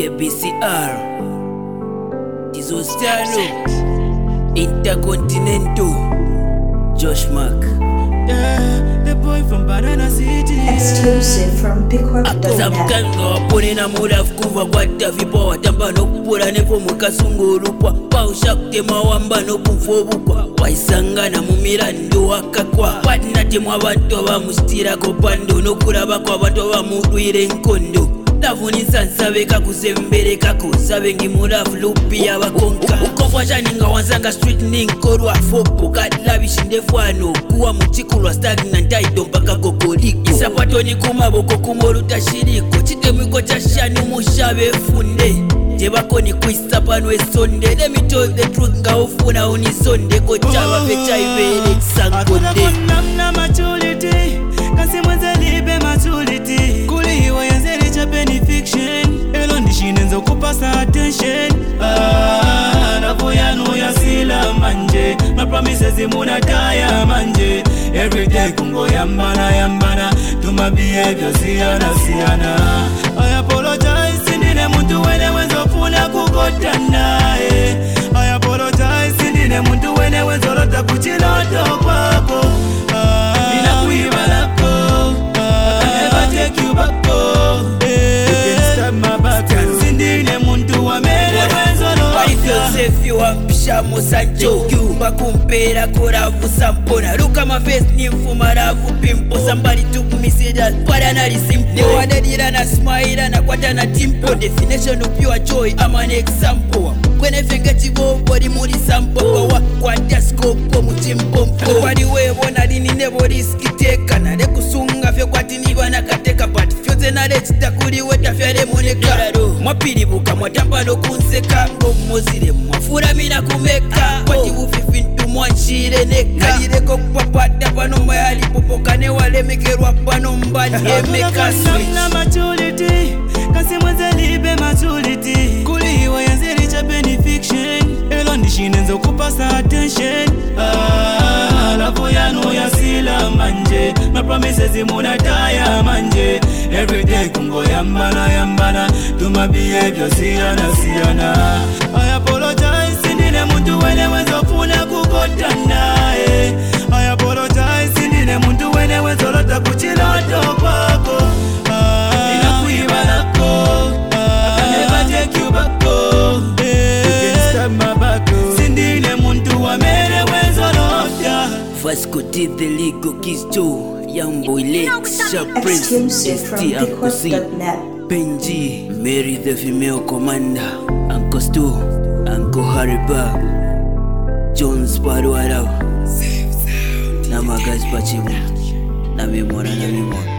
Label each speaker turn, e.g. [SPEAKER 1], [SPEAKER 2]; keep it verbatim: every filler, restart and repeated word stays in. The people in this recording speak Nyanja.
[SPEAKER 1] A B C R Dizostano Intercontinental Josh Mark.
[SPEAKER 2] Yeah, the boy from Banana City.
[SPEAKER 3] Exclusive from Pickwork dot net.
[SPEAKER 1] Samkanga waponena mulafu kuva kwata vipa watamba nokupula nepo mwekasungulupwa paushakute mawamba nokuvobukwa waisangana mu milandu wakakwa watinatemwa abantu abamustirako pando nokulabako abantu abamudwire enkondo tavunisa nsabeka kuzemberekako sabe ngimulafu lupi yabakonka ukofwa chaninga wansanga street ninkorwa fopo katilabishindefwano kuwa muchikulwa stagnant aido mpaka kokoliko isapatoni kumaboko kumolutashiriko chitemwiko cha shani mushabe funde jebakoni kuisa pano esonde let me tell the truth nga ufuna unisonde kochaba fechaibele sankonde
[SPEAKER 2] Namna maturity kasi mwenzelibe maturity kuliwa yenzeli cha benefiction elo ndishinenzo kupasa attention ah napo yanu ya sila manje my promises imuna taya manje every day kungo yambana yambana to my behavior siana siana I apologize ndine muntu wene wenzo funa kukotana eh I apologize ndine muntu wene wenzo lota kuchiloto kwako ninakuiba lako I never take you back sindine muntu wamene wenzo lota
[SPEAKER 1] Yourself you ampisha musanjo bakumpera koravu sampona look at my face nimfuma ravu pimpo somebody took me say that but I not simple they wanna dira na smile na kwata na timpo definition of pure joy I'm an example when I forget you go body muri sample kwa kwata scope ko mutimpo body we bona dini never risk take na de kusunga fyo kwati ni bana kateka but fyo na let takuri weta fyale moneka mwapiri buka mwatamba no kunseka ngo mozire mwafura mina kumeka kwati ufifintu mwanshire neka direko kupapata pano mayali popokane wale mekerwa pano mbani emeka switch
[SPEAKER 2] na maturity kasi mwenzelibe maturity kuliwa yenzeli cha benefiction elo ndishinenzo kupasa attention ah lavo yanu ya sila manje my promises imuna taya manje every day kungo yambana yambana to my behavior siana siana I apologize ndine muntu wene wenzo funa kukotana eh I apologize ndine muntu wene wenzo lota kuchiloto kwako ninakuiba lako I never take you back you can stab my back sindine muntu wamene wenzo lota
[SPEAKER 1] Vasco did the legal kiss Joe young boy Lex Sharp Prince
[SPEAKER 3] Exclusive from
[SPEAKER 1] S T Uncle
[SPEAKER 3] Pickwork
[SPEAKER 1] C
[SPEAKER 3] dot net.
[SPEAKER 1] Benji Mary the female commander Uncle Stu Uncle Harry Bob Jones Paruarao Namagas Pachimu Namimora Namimora